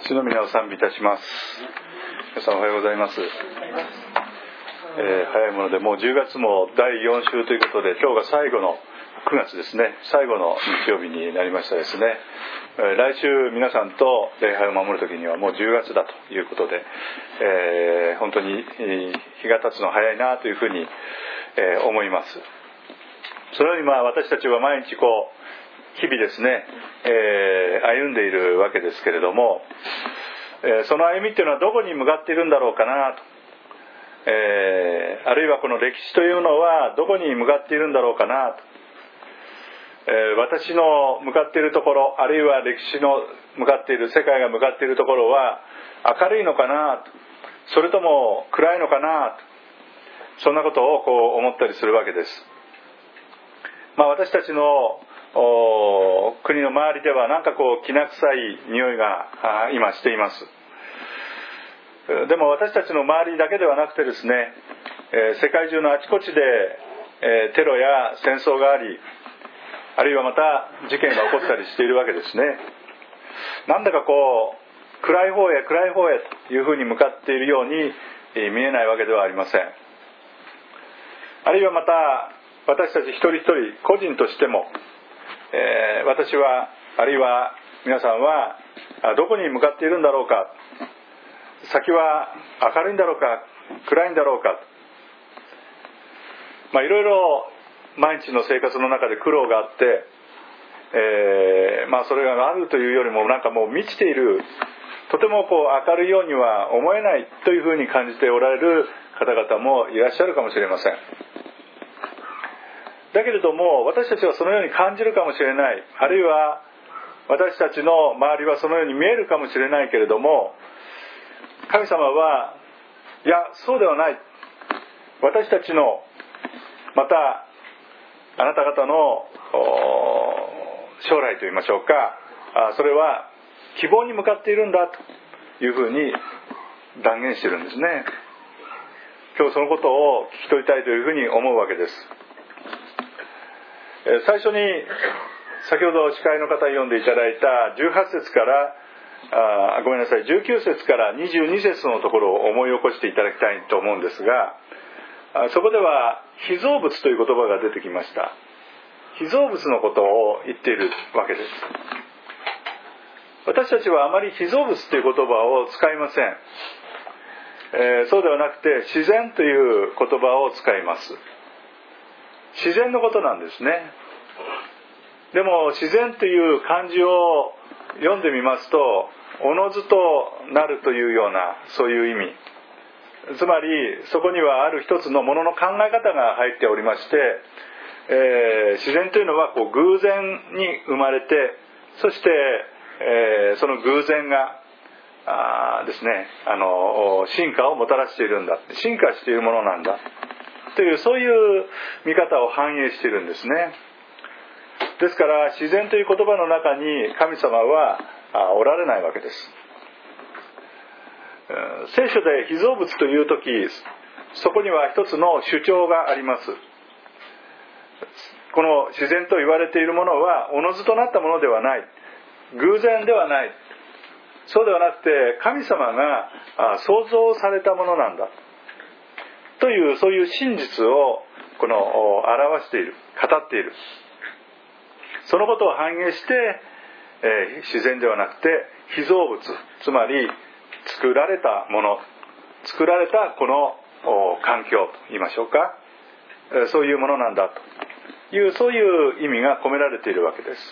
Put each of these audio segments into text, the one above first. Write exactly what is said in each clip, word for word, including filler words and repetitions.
主の皆を賛美いたします。皆さんおはようございます。えー、早いものでもうじゅうがつもだいよん週ということで、今日が最後のくがつですね、最後の日曜日になりましたですね。えー、来週皆さんと礼拝を守るときにはもうじゅうがつだということで、えー、本当に日が経つの早いなというふうに、えー、思います。そのようにまあ私たちは毎日こう日々ですね、えー、歩んでいるわけですけれども、えー、その歩みっていうのはどこに向かっているんだろうかなと、えー、あるいはこの歴史というのはどこに向かっているんだろうかなと、えー、私の向かっているところ、あるいは歴史の向かっている、世界が向かっているところは明るいのかなと、それとも暗いのかなと、そんなことをこう思ったりするわけです。まあ、私たちの国の周りではなんかこうきな臭い匂いが今しています。でも私たちの周りだけではなくてですね、世界中のあちこちでテロや戦争があり、あるいはまた事件が起こったりしているわけですね。なんだかこう暗い方へ暗い方へというふうに向かっているように見えないわけではありません。あるいはまた私たち一人一人個人としても、えー、私はあるいは皆さんはどこに向かっているんだろうか、先は明るいんだろうか暗いんだろうか、まあいろいろ毎日の生活の中で苦労があって、えー、まあそれがあるというよりもなんかもう満ちている、とてもこう明るいようには思えないというふうに感じておられる方々もいらっしゃるかもしれません。だけれども私たちはそのように感じるかもしれない、あるいは私たちの周りはそのように見えるかもしれないけれども、神様はいやそうではない、私たちのまたあなた方の将来といいましょうか、それは希望に向かっているんだというふうに断言しているんですね。今日そのことを聞き取りたいというふうに思うわけです。最初に先ほど司会の方に読んでいただいたじゅうはち節からあごめんなさいじゅうきゅう節からにじゅうに節のところを思い起こしていただきたいと思うんですが、そこでは被造物という言葉が出てきました。被造物のことを言っているわけです。私たちはあまり被造物という言葉を使いません。えー、そうではなくて自然という言葉を使います。自然のことなんですね。でも自然という漢字を読んでみますと、おのずとなるというようなそういう意味、つまりそこにはある一つのものの考え方が入っておりまして、えー、自然というのはこう偶然に生まれて、そして、えー、その偶然があですね、あの進化をもたらしているんだ、進化しているものなんだという、そういう見方を反映しているんですね。ですから自然という言葉の中に神様はおられないわけです。聖書で被造物というとき、そこには一つの主張があります。この自然と言われているものはおのずとなったものではない、偶然ではない、そうではなくて神様が創造されたものなんだという、そういう真実をこの表している、語っている。そのことを反映して、えー、自然ではなくて被造物、つまり作られたもの、作られたこの環境と言いましょうか、えー、そういうものなんだという、そういう意味が込められているわけです。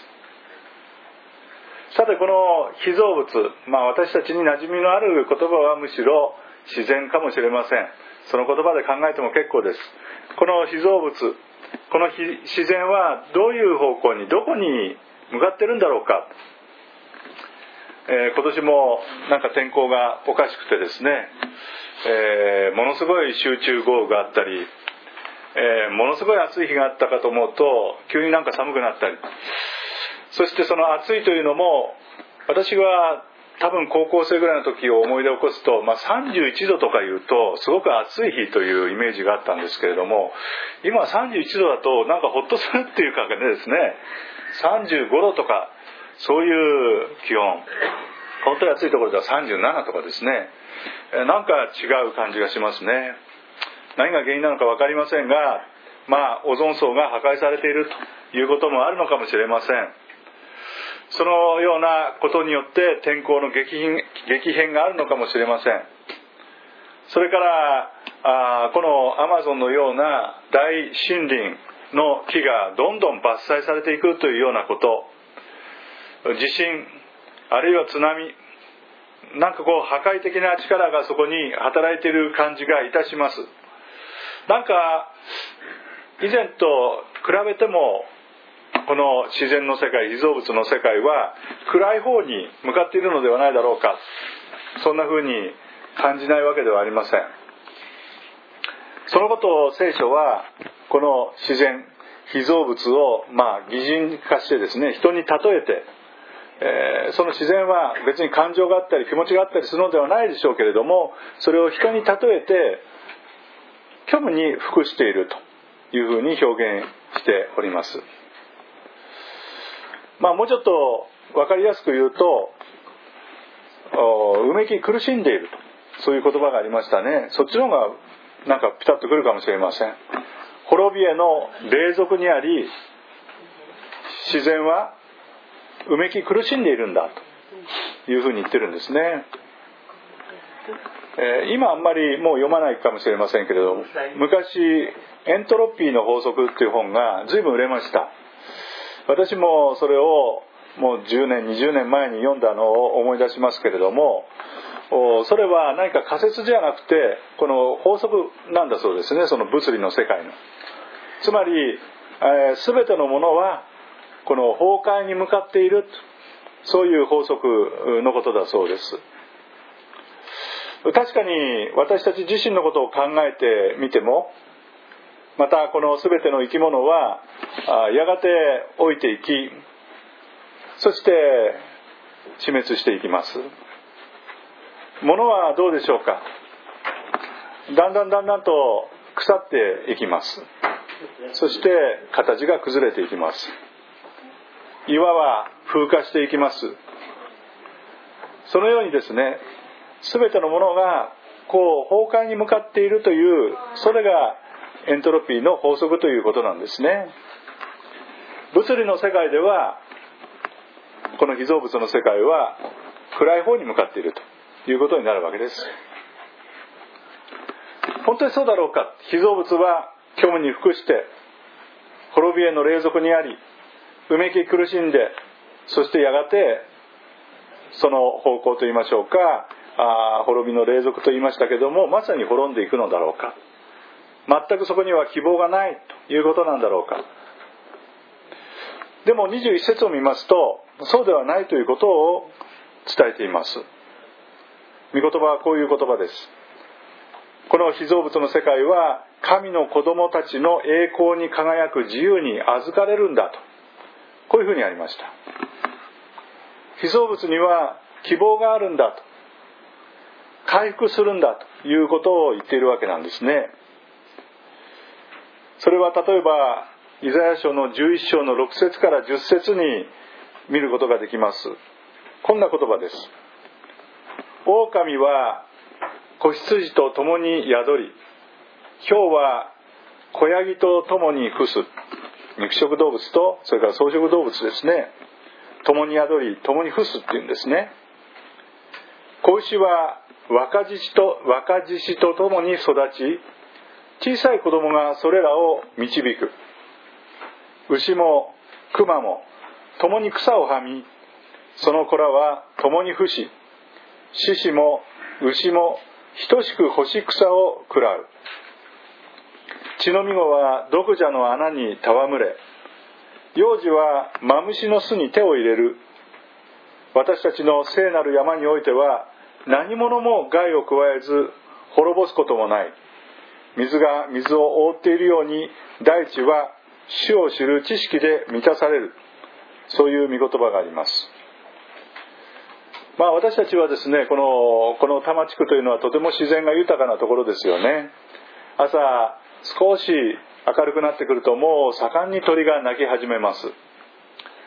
さてこの被造物、まあ私たちに馴染みのある言葉はむしろ自然かもしれません。その言葉で考えても結構です。この被造物、この自然はどういう方向に、どこに向かってるんだろうか、えー、今年もなんか天候がおかしくてですね、えー、ものすごい集中豪雨があったり、えー、ものすごい暑い日があったかと思うと急になんか寒くなったり、そしてその暑いというのも、私は多分高校生ぐらいの時を思い出起こすと、まあ、さんじゅういちどとかいうとすごく暑い日というイメージがあったんですけれども、今さんじゅういちどだとなんかホッとするっていうかねですね、さんじゅうごどとかそういう気温、 本当に暑いところではさんじゅうななとかですね、なんか違う感じがしますね。何が原因なのか分かりませんが、まあオゾン層が破壊されているということもあるのかもしれません。そのようなことによって天候の激変、激変があるのかもしれません。それからあこのアマゾンのような大森林の木がどんどん伐採されていくというようなこと、地震あるいは津波、なんかこう破壊的な力がそこに働いている感じがいたします。なんか以前と比べてもこの自然の世界、被造物の世界は暗い方に向かっているのではないだろうか、そんな風に感じないわけではありません。そのことを聖書はこの自然、被造物をまあ擬人化してですね、人に例えて、えー、その自然は別に感情があったり気持ちがあったりするのではないでしょうけれども、それを人に例えて虚無に服しているというふうに表現しております。まあもうちょっと分かりやすく言うと、うめき苦しんでいると、そういう言葉がありましたね。そっちの方がなんかピタッとくるかもしれません。滅びへの隷属にあり、自然はうめき苦しんでいるんだというふうに言ってるんですね。えー、今あんまりもう読まないかもしれませんけれども、昔エントロピーの法則っていう本が随分売れました。私もそれをもうじゅうねんにじゅうねんまえに読んだのを思い出しますけれども、それは何か仮説じゃなくてこの法則なんだそうですね。その物理の世界の、つまり、えー、全てのものはこの崩壊に向かっている、そういう法則のことだそうです。確かに私たち自身のことを考えてみても、またこの全ての生き物はやがて老いていき、そして死滅していきます。物はどうでしょうか。だんだんだんだんと腐っていきます。そして形が崩れていきます。岩は風化していきます。そのようにですね、全てのものがこう崩壊に向かっているという、それがエントロピーの法則ということなんですね。物理の世界ではこの被造物の世界は暗い方に向かっているということになるわけです。本当にそうだろうか。被造物は虚無に服して滅びへの隷属にあり、うめき苦しんで、そしてやがてその方向といいましょうか、あ滅びの隷属と言いましたけども、まさに滅んでいくのだろうか。全くそこには希望がないということなんだろうか。でもにじゅういち節を見ますと、そうではないということを伝えています。御言葉はこういう言葉です。この被造物の世界は神の子供たちの栄光に輝く自由に預かれるんだと、こういうふうにありました。被造物には希望があるんだと、回復するんだということを言っているわけなんですね。それは例えばイザヤ書のじゅういっ章のろく節からじゅっ節に見ることができます。こんな言葉です。狼は子羊と共に宿り、豹は子ヤギと共に伏す。肉食動物とそれから草食動物ですね、共に宿り共に伏すっていうんですね。子牛は若獅子と若獅子と共に育ち、小さい子供がそれらを導く。牛も熊も共に草をはみ、その子らは共に伏し、獅子も牛も等しく干し草を食らう。血のみ子は毒蛇の穴に戯れ、幼児はマムシの巣に手を入れる。私たちの聖なる山においては何者も害を加えず滅ぼすこともない。水が水を覆っているように大地は主を知る知識で満たされる。そういう御言葉があります。まあ私たちはですね、このこの多摩地区というのはとても自然が豊かなところですよね。朝少し明るくなってくるともう盛んに鳥が鳴き始めます。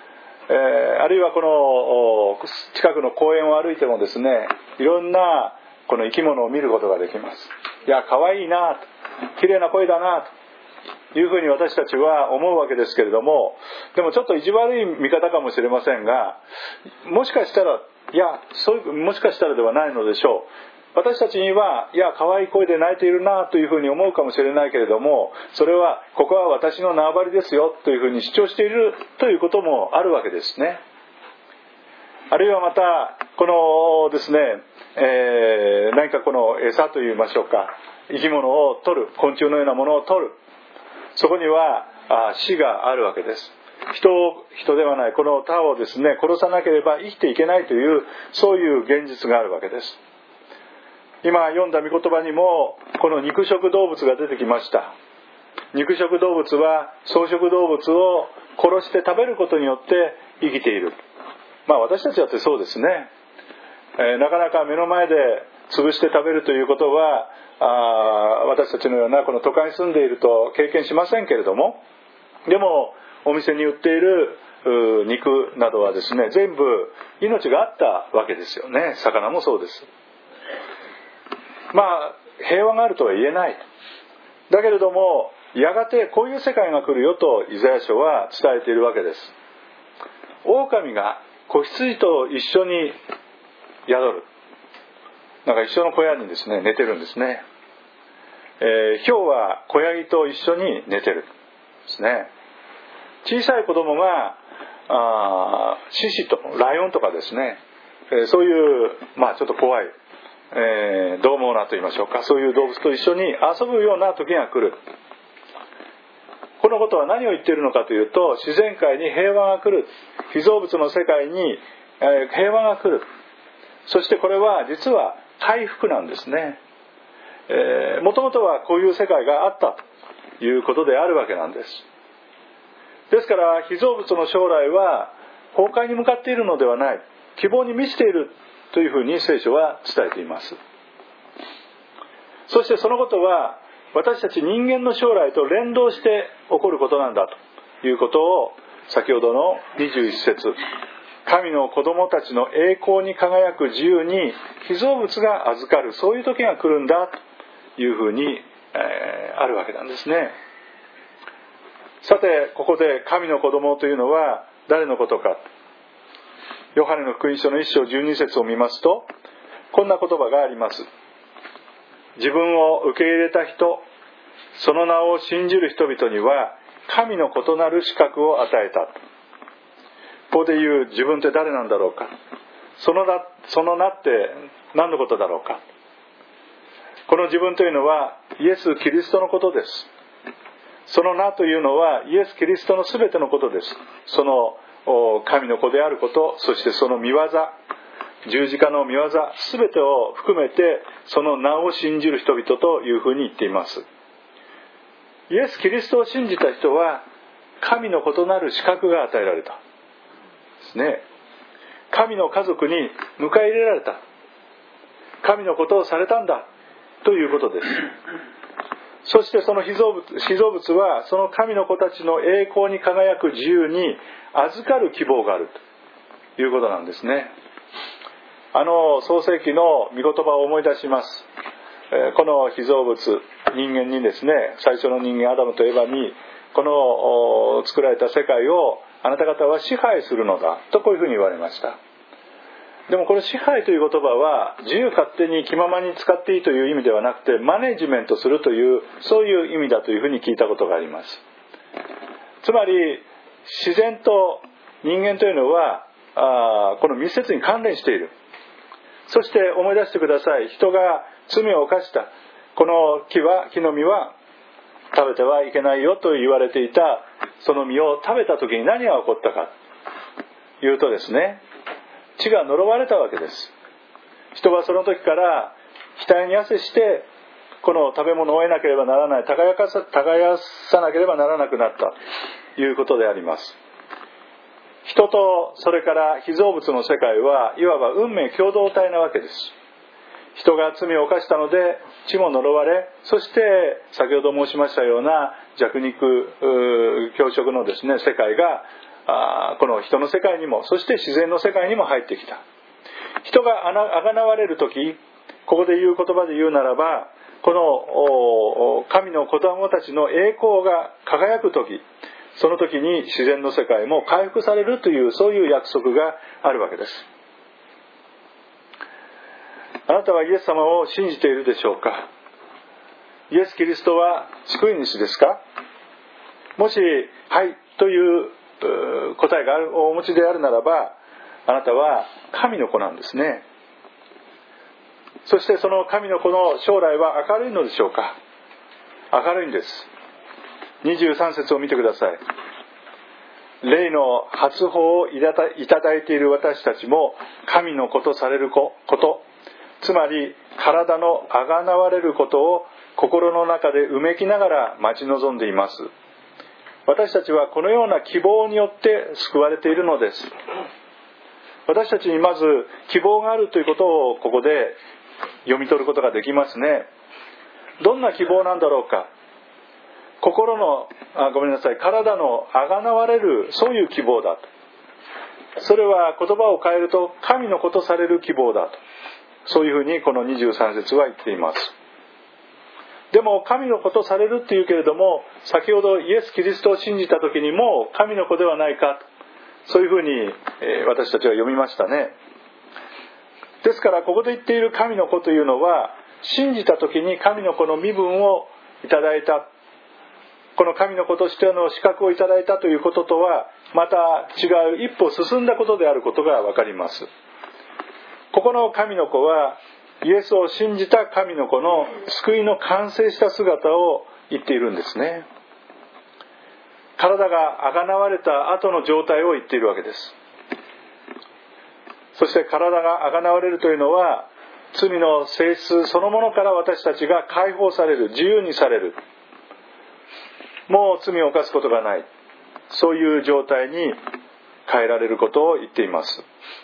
えー、あるいはこの近くの公園を歩いてもですね、いろんなこの生き物を見ることができます。いや、可愛いなと、綺麗な声だなというふうに私たちは思うわけですけれども、でもちょっと意地悪い見方かもしれませんが、もしかしたら、いや、そういうもしかしたらではないのでしょう。私たちには、いや、可愛い声で泣いているなというふうに思うかもしれないけれども、それはここは私の縄張りですよというふうに主張しているということもあるわけですね。あるいはまたこのですね、えー、何かこの餌といいましょうか、生き物を取る、昆虫のようなものを取る、そこにはあ死があるわけです。人を人ではない、この他をですね殺さなければ生きていけないという、そういう現実があるわけです。今読んだ御言葉にもこの肉食動物が出てきました。肉食動物は草食動物を殺して食べることによって生きている。まあ私たちだってそうですね、えー、なかなか目の前で潰して食べるということはあ私たちのようなこの都会に住んでいると経験しませんけれども、でもお店に売っている肉などはですね、全部命があったわけですよね。魚もそうです。まあ平和があるとは言えない。だけれどもやがてこういう世界が来るよとイザヤ書は伝えているわけです。狼が子羊と一緒に宿る、なんか一緒の小屋にですね寝てるんですね。えー、ヒョウは子ヤギと一緒に寝てるんですね。小さい子供があ獅子とライオンとかですね、えー、そういうまあちょっと怖い、えー、獰猛なと言いましょうか、そういう動物と一緒に遊ぶような時が来る。このことは何を言っているのかというと、自然界に平和が来る、被造物の世界に、えー、平和が来る。そしてこれは実は回復なんですね。えー、もともとはこういう世界があったということであるわけなんです。ですから被造物の将来は崩壊に向かっているのではない、希望に満ちているというふうに聖書は伝えています。そしてそのことは私たち人間の将来と連動して起こることなんだということを、先ほどのにじゅういち節、神の子供たちの栄光に輝く自由に被造物が預かる、そういう時が来るんだというふうに、えー、あるわけなんですね。さてここで神の子供というのは誰のことか。ヨハネの福音書のいっ章じゅうに節を見ますと、こんな言葉があります。自分を受け入れた人、その名を信じる人々には神の異なる資格を与えた。ここで言う自分って誰なんだろうか、その名、その名って何のことだろうか。この自分というのはイエス・キリストのことです。その名というのはイエス・キリストのすべてのことです。その神の子であること、そしてその御業、十字架の御業、すべてを含めてその名を信じる人々というふうに言っています。イエス・キリストを信じた人は神の異なる資格が与えられたですね。神の家族に迎え入れられた、神のことをされたんだということです。そしてその被造物、被造物はその神の子たちの栄光に輝く自由に預かる希望があるということなんですね。あの創世記の御言葉を思い出します。この被造物、人間にですね、最初の人間アダムとエバにこの作られた世界をあなた方は支配するのだとこういうふうに言われました。でもこの支配という言葉は自由勝手に気ままに使っていいという意味ではなくて、マネジメントするというそういう意味だというふうに聞いたことがあります。つまり自然と人間というのはあこの密接に関連している。そして思い出してください。人が罪を犯した、この木は木の実は食べてはいけないよと言われていたその実を食べた時に何が起こったかというとですね、地が呪われたわけです。人はその時から額に汗してこの食べ物を得なければならない、耕さ、耕さなければならなくなったということであります。人とそれから被造物の世界はいわば運命共同体なわけです。人が罪を犯したので地も呪われ、そして先ほど申しましたような弱肉強食のですね世界があこの人の世界にも、そして自然の世界にも入ってきた。人があがなわれるとき、ここで言う言葉で言うならば、この神の子供たちの栄光が輝くとき、その時に自然の世界も回復されるという、そういう約束があるわけです。あなたはイエス様を信じているでしょうか。イエス・キリストは救い主ですか。もしはいという答えがあるお持ちであるならば、あなたは神の子なんですね。そしてその神の子の将来は明るいのでしょうか。明るいんです。にじゅうさん節を見てください。霊の発報をいただいている私たちも神の子とされること、つまり体のあがなわれることを心の中でうめきながら待ち望んでいます。私たちはこのような希望によって救われているのです。私たちにまず希望があるということをここで読み取ることができますね。どんな希望なんだろうか。心のあごめんなさい体のあがなわれる、そういう希望だと。それは言葉を変えると神の子とされる希望だと、そういうふうにこのにじゅうさん節は言っています。でも神の子とされるっていうけれども、先ほどイエス・キリストを信じた時にも神の子ではないかと、そういうふうに、えー、私たちは読みましたね。ですからここで言っている神の子というのは、信じた時に神の子の身分をいただいた、この神の子としての資格をいただいたということとはまた違う一歩進んだことであることが分かります。ここの神の子はイエスを信じた神の子の救いの完成した姿を言っているんですね。体があがなわれた後の状態を言っているわけです。そして体があがなわれるというのは、罪の性質そのものから私たちが解放される、自由にされる、もう罪を犯すことがない、そういう状態に変えられることを言っています。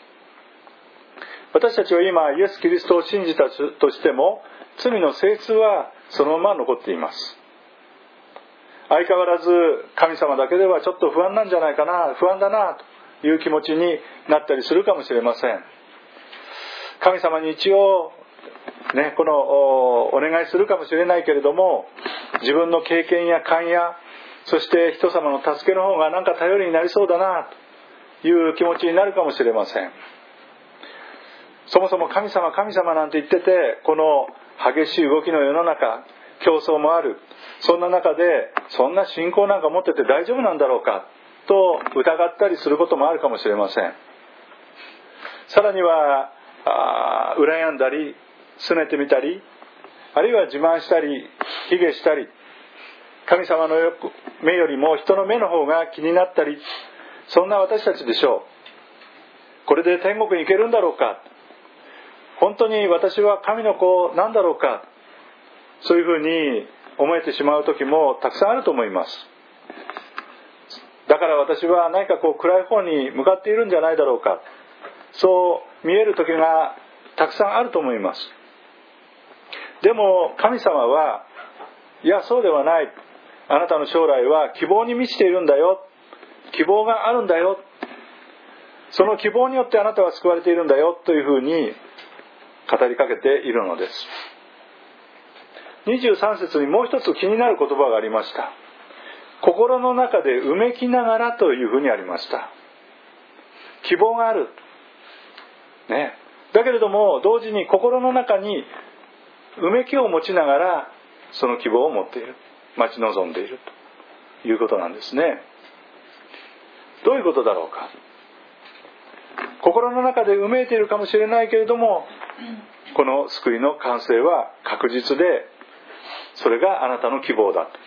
私たちは今イエス・キリストを信じたとしても、罪の性質はそのまま残っています。相変わらず神様だけではちょっと不安なんじゃないかな、不安だなという気持ちになったりするかもしれません。神様に一応ね、この お, お願いするかもしれないけれども、自分の経験や勘や、そして人様の助けの方がなんか頼りになりそうだなという気持ちになるかもしれません。そもそも神様神様なんて言ってて、この激しい動きの世の中、競争もある、そんな中でそんな信仰なんか持ってて大丈夫なんだろうかと疑ったりすることもあるかもしれません。さらにはあ羨んだり拗ねてみたり、あるいは自慢したり卑下したり、神様の目よりも人の目の方が気になったり、そんな私たちでしょう。これで天国に行けるんだろうか、本当に私は神の子なんだろうか、そういうふうに思えてしまう時もたくさんあると思います。だから私は何かこう暗い方に向かっているんじゃないだろうか、そう見える時がたくさんあると思います。でも神様は、いやそうではない、あなたの将来は希望に満ちているんだよ、希望があるんだよ、その希望によってあなたは救われているんだよというふうに語りかけているのです。にじゅうさん節にもう一つ気になる言葉がありました。心の中でうめきながらというふうにありました。希望がある、ね、だけれども同時に心の中にうめきを持ちながらその希望を持っている、待ち望んでいるということなんですね。どういうことだろうか。心の中でうめいているかもしれないけれども、この救いの完成は確実で、それがあなたの希望だと。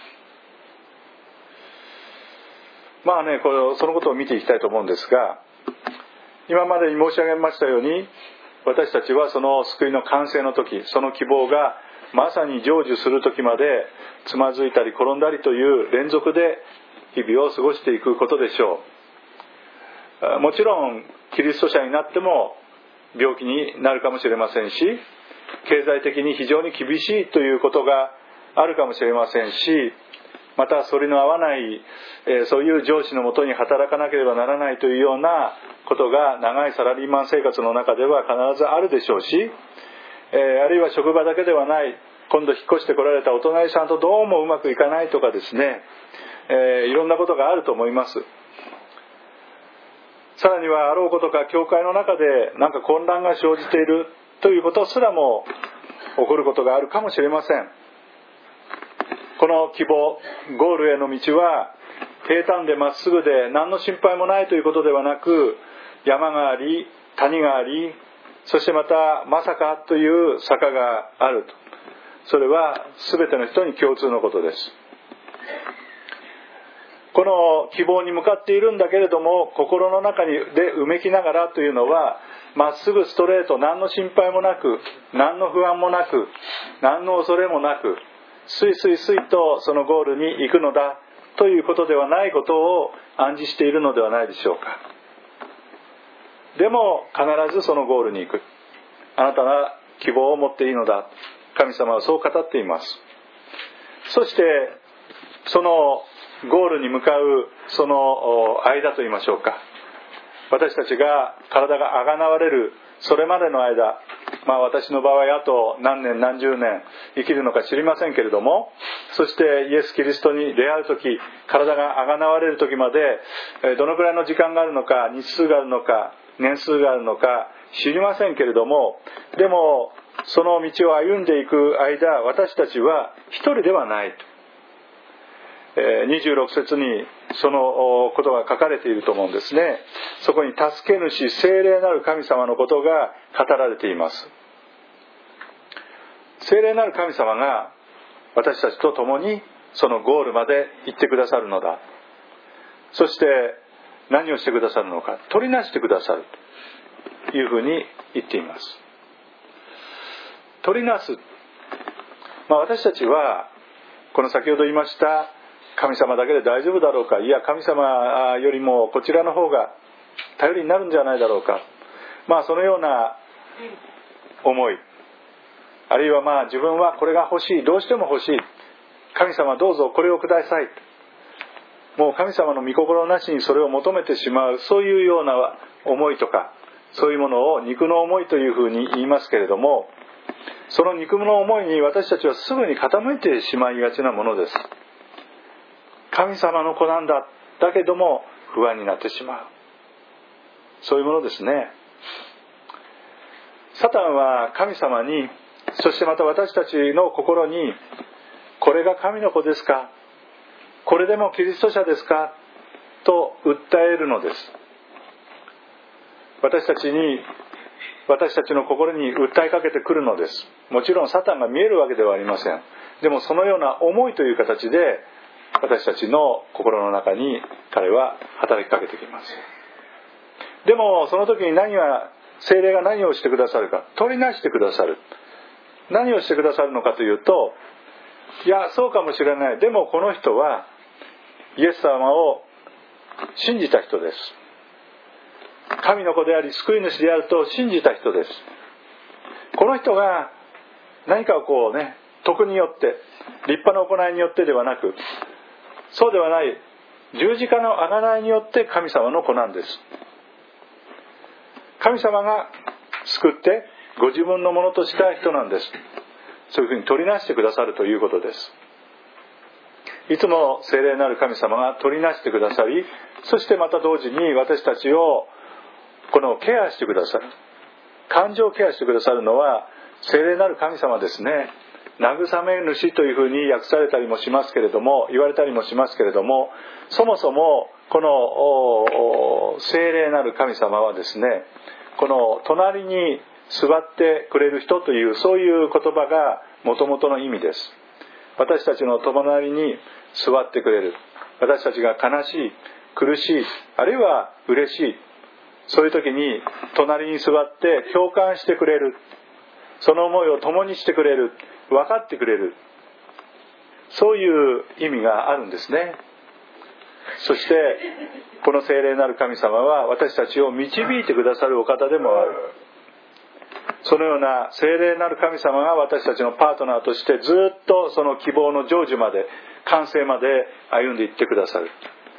まあね、これそのことを見ていきたいと思うんですが、今までに申し上げましたように、私たちはその救いの完成の時、その希望がまさに成就する時までつまずいたり転んだりという連続で日々を過ごしていくことでしょう。もちろんキリスト者になっても病気になるかもしれませんし、経済的に非常に厳しいということがあるかもしれませんし、 またそれの合わない、えー、そういう上司のもとに働かなければならないというようなことが長いサラリーマン生活の中では必ずあるでしょうし、えー、あるいは職場だけではない、今度引っ越してこられたお隣さんとどうもうまくいかないとかですね、えー、いろんなことがあると思います。さらにはあろうことか教会の中でなんか混乱が生じているということすらも起こることがあるかもしれません。この希望、ゴールへの道は平坦でまっすぐで何の心配もないということではなく、山があり谷があり、そしてまたまさかという坂があると。それは全ての人に共通のことです。この希望に向かっているんだけれども、心の中にでうめきながらというのは、まっすぐストレート、何の心配もなく、何の不安もなく、何の恐れもなく、スイスイスイとそのゴールに行くのだということではないことを暗示しているのではないでしょうか。でも必ずそのゴールに行く。あなたは希望を持っていいのだ。神様はそう語っています。そしてそのゴールに向かうその間といいましょうか、私たちが体があがなわれるそれまでの間、まあ私の場合あと何年何十年生きるのか知りませんけれども、そしてイエス・キリストに出会うとき、体があがなわれるときまでどのくらいの時間があるのか、日数があるのか、年数があるのか知りませんけれども、でもその道を歩んでいく間、私たちは一人ではないと。にじゅうろく節にそのことが書かれていると思うんですね。そこに助け主聖霊なる神様のことが語られています。聖霊なる神様が私たちと共にそのゴールまで行ってくださるのだ。そして何をしてくださるのか、取りなしてくださるというふうに言っています。取りなす、まあ、私たちはこの先ほど言いました神様だけで大丈夫だろうか、いや神様よりもこちらの方が頼りになるんじゃないだろうか、まあそのような思い、あるいはまあ自分はこれが欲しい、どうしても欲しい、神様どうぞこれをください、もう神様の御心なしにそれを求めてしまう、そういうような思いとか、そういうものを肉の思いというふうに言いますけれども、その肉の思いに私たちはすぐに傾いてしまいがちなものです。神様の子なんだ、だけども不安になってしまう、そういうものですね。サタンは神様に、そしてまた私たちの心に、これが神の子ですか、これでもキリスト者ですかと訴えるのです。私たちに、私たちの心に訴えかけてくるのです。もちろんサタンが見えるわけではありません。でもそのような思いという形で私たちの心の中に彼は働きかけてきます。でもその時に何は、聖霊が何をしてくださるか、取りなしてくださる。何をしてくださるのかというと、いやそうかもしれない、でもこの人はイエス様を信じた人です、神の子であり救い主であると信じた人です。この人が何かをこうね、徳によって立派な行いによってではなく、そうではない十字架の贖いによって神様の子なんです。神様が救ってご自分のものとした人なんです。そういうふうに取りなしてくださるということです。いつも聖霊なる神様が取りなしてくださり、そしてまた同時に私たちをこのケアしてくださる、感情をケアしてくださるのは聖霊なる神様ですね。慰め主というふうに訳されたりもしますけれども、言われたりもしますけれども、そもそもこの聖霊なる神様はですね、この隣に座ってくれる人という、そういう言葉がもともとの意味です。私たちの隣に座ってくれる、私たちが悲しい、苦しい、あるいは嬉しい、そういう時に隣に座って共感してくれる、その思いを共にしてくれる、分かってくれる、そういう意味があるんですね。そしてこの聖霊なる神様は私たちを導いてくださるお方でもある。そのような聖霊なる神様が私たちのパートナーとしてずっとその希望の成就まで完成まで歩んでいってくださる。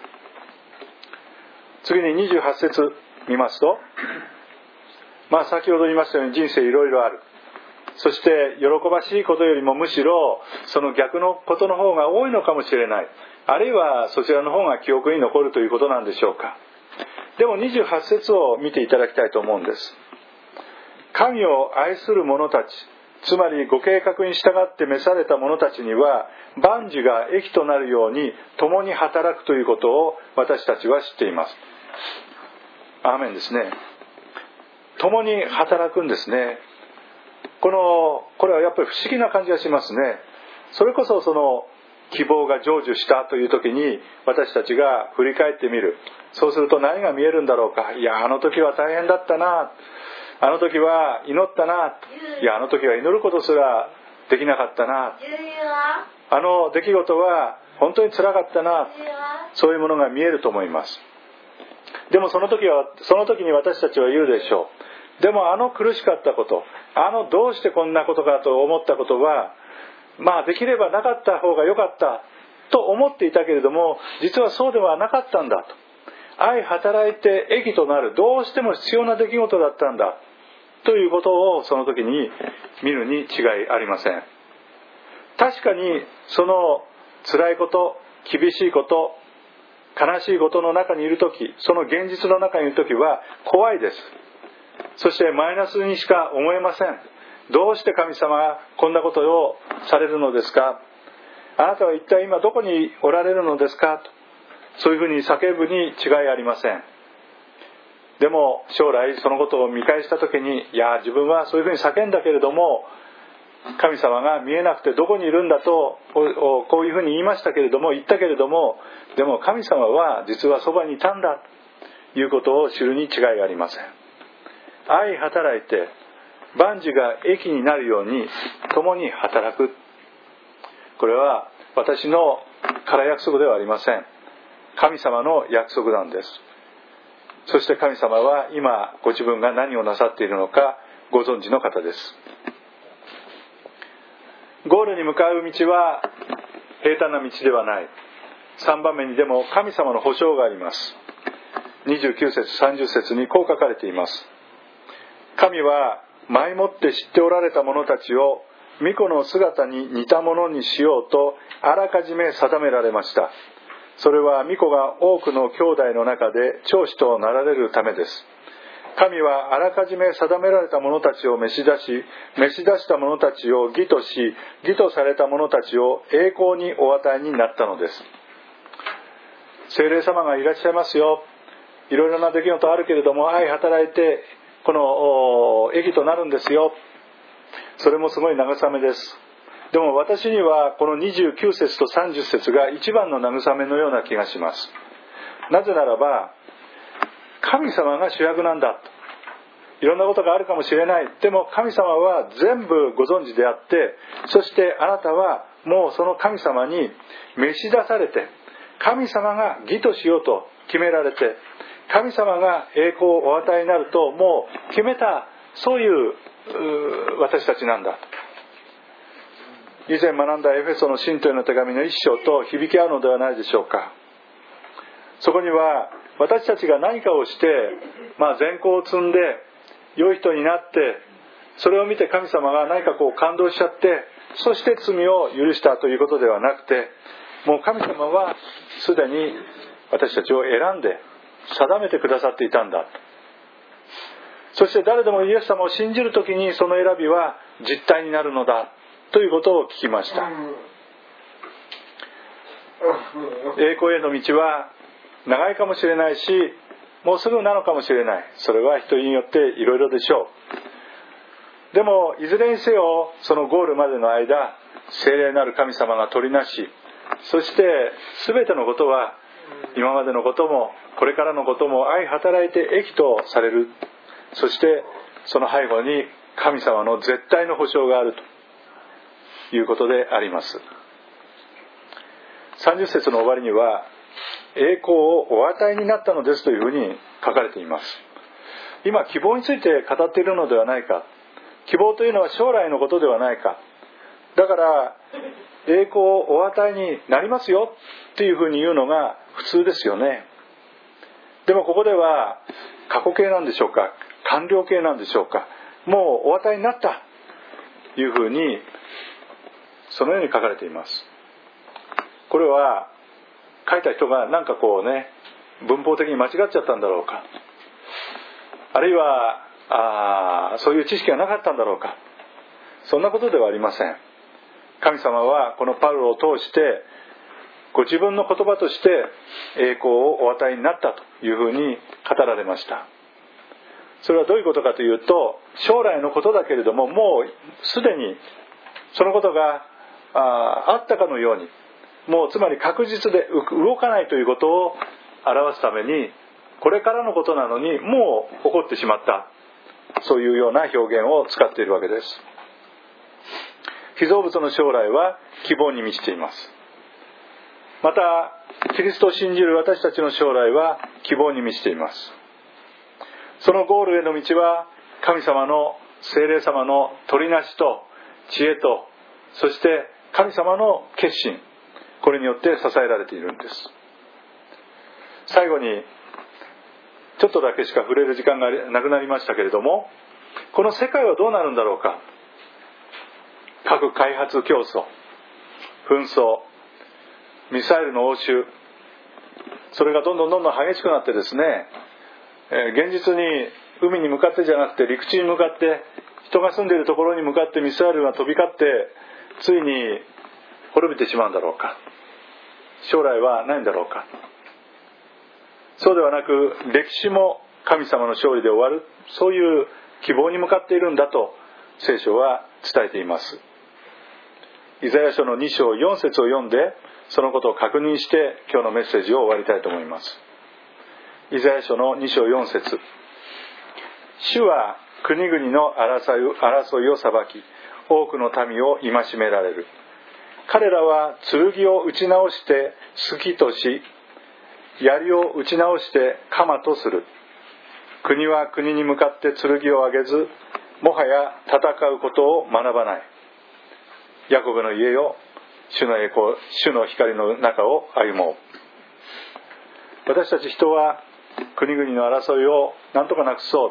次ににじゅうはち節見ますと、まあ先ほど言いましたように人生いろいろある。そして喜ばしいことよりもむしろその逆のことの方が多いのかもしれない。あるいはそちらの方が記憶に残るということなんでしょうか。でもにじゅうはち節を見ていただきたいと思うんです。神を愛する者たち、つまりご計画に従って召された者たちには万事が益となるように共に働くということを私たちは知っています。アーメンですね。共に働くんですね。このこれはやっぱり不思議な感じがしますね。それこそその希望が成就したという時に私たちが振り返ってみる。そうすると何が見えるんだろうか。いや、あの時は大変だったな、あの時は祈ったな、いや、あの時は祈ることすらできなかったな、あの出来事は本当につらかったな、そういうものが見えると思います。でもその時はその時に私たちは言うでしょう。でもあの苦しかったこと、あのどうしてこんなことかと思ったことは、まあできればなかった方が良かったと思っていたけれども、実はそうではなかったんだと。相働いて益となる、どうしても必要な出来事だったんだということをその時に見るに違いありません。確かにその辛いこと、厳しいこと、悲しいことの中にいる時、その現実の中にいる時は怖いです。そしてマイナスにしか思えません。どうして神様がこんなことをされるのですか、あなたは一体今どこにおられるのですかと、そういうふうに叫ぶに違いありません。でも将来そのことを見返した時に、いや自分はそういうふうに叫んだけれども神様が見えなくてどこにいるんだとこういうふうに言いましたけれども、言ったけれども、でも神様は実はそばにいたんだということを知るに違いありません。相働いて万事が益になるように共に働く、これは私のから約束ではありません。神様の約束なんです。そして神様は今ご自分が何をなさっているのかご存知の方です。ゴールに向かう道は平坦な道ではない。さんばんめにでも神様の保証があります。にじゅうきゅう節さんじゅう節にこう書かれています。神は前もって知っておられた者たちを御子の姿に似たものにしようとあらかじめ定められました。それは御子が多くの兄弟の中で長子となられるためです。神はあらかじめ定められた者たちを召し出し、召し出した者たちを義とし、義とされた者たちを栄光にお与えになったのです。聖霊様がいらっしゃいますよ。いろいろな出来事あるけれども、相働いてこの益となるんですよ。それもすごい慰めです。でも私にはこのにじゅうきゅう節とさんじゅう節が一番の慰めのような気がします。なぜならば神様が主役なんだ。いろんなことがあるかもしれない。でも神様は全部ご存知であって、そしてあなたはもうその神様に召し出されて、神様が義としようと決められて、神様が栄光をお与えになるともう決めた、そういう私たちなんだ。以前学んだエフェソの信徒への手紙の一章と響き合うのではないでしょうか。そこには私たちが何かをして、まあ、善行を積んで良い人になって、それを見て神様が何かこう感動しちゃって、そして罪を許したということではなくて、もう神様はすでに私たちを選んで定めてくださっていたんだ。そして誰でもイエス様を信じるときにその選びは実体になるのだということを聞きました。栄光への道は長いかもしれないし、もうすぐなのかもしれない。それは人によっていろいろでしょう。でもいずれにせよそのゴールまでの間、聖霊なる神様が取りなし、そして全てのことは今までのこともこれからのことも相働いて益とされる。そしてその背後に神様の絶対の保証があるということであります。さんじゅう節の終わりには栄光をお与えになったのですというふうに書かれています。今希望について語っているのではないか。希望というのは将来のことではないか。だから栄光をお与えになりますよっていうふうに言うのが普通ですよね。でもここでは過去形なんでしょうか、完了形なんでしょうか、もうお与えになったというふうにそのように書かれています。これは書いた人がなんかこうね、文法的に間違っちゃったんだろうか、あるいはあそういう知識がなかったんだろうか、そんなことではありません。神様はこのパウロを通してご自分の言葉として栄光をお与えになったというふうに語られました。それはどういうことかというと、将来のことだけれども、もうすでにそのことが あ, あったかのように、もうつまり確実で動かないということを表すために、これからのことなのにもう起こってしまった、そういうような表現を使っているわけです。被造物の将来は希望に満ちています。またキリストを信じる私たちの将来は希望に満ちています。そのゴールへの道は神様の聖霊様の取りなしと知恵と、そして神様の決心、これによって支えられているんです。最後にちょっとだけしか触れる時間がなくなりましたけれども、この世界はどうなるんだろうか。核開発競争、紛争、ミサイルの応酬、それがどんどんどんどん激しくなってですね、現実に海に向かってじゃなくて陸地に向かって、人が住んでいるところに向かってミサイルが飛び交って、ついに滅びてしまうんだろうか、将来はないんだろうか。そうではなく、歴史も神様の勝利で終わる、そういう希望に向かっているんだと聖書は伝えています。イザヤ書のに章よん節を読んで、そのことを確認して今日のメッセージを終わりたいと思います。イザヤ書のに章よん節、主は国々の争いを、争いを裁き、多くの民を戒められる。彼らは剣を打ち直して隙とし、槍を打ち直して鎌とする。国は国に向かって剣を上げず、もはや戦うことを学ばない。ヤコブの家よ、主の栄光、主の光の中を歩もう。私たち人は国々の争いを何とかなくそう、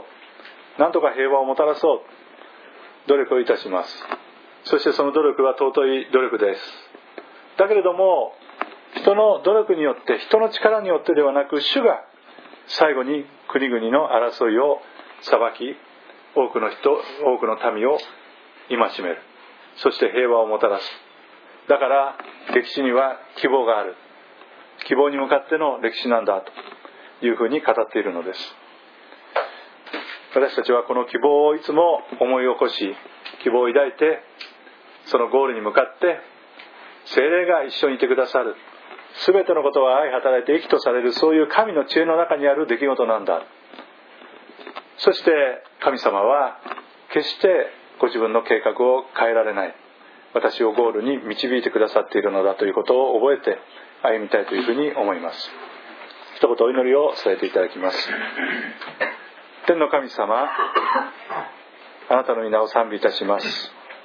何とか平和をもたらそう、努力をいたします。そしてその努力は尊い努力です。だけれども、人の努力によって、人の力によってではなく、主が最後に国々の争いを裁き、多くの人、多くの民を戒める。そして平和をもたらす。だから歴史には希望がある。希望に向かっての歴史なんだというふうに語っているのです。私たちはこの希望をいつも思い起こし、希望を抱いて、そのゴールに向かって聖霊が一緒にいてくださる。すべてのことは相働いて益とされる、そういう神の知恵の中にある出来事なんだ。そして神様は決してご自分の計画を変えられない。私をゴールに導いてくださっているのだということを覚えて歩みたいというふうに思います。一言お祈りを伝えていただきます。天の神様、あなたの皆を賛美いたします。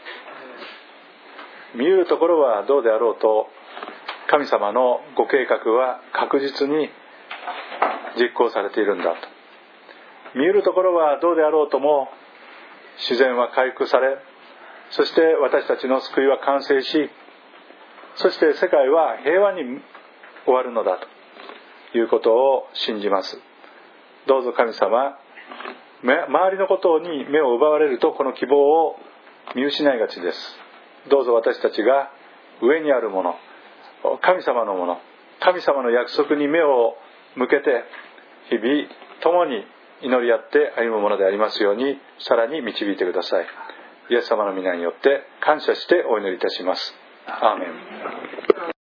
見えるところはどうであろうと、神様のご計画は確実に実行されているんだと。見えるところはどうであろうとも、自然は回復され、そして私たちの救いは完成し、そして世界は平和に終わるのだということを信じます。どうぞ神様、周りのことに目を奪われるとこの希望を見失いがちです。どうぞ私たちが上にあるもの、神様のもの、神様の約束に目を向けて日々共に祈り合って歩むものでありますように、さらに導いてください。イエス様の皆によって感謝してお祈りいたします。アーメン。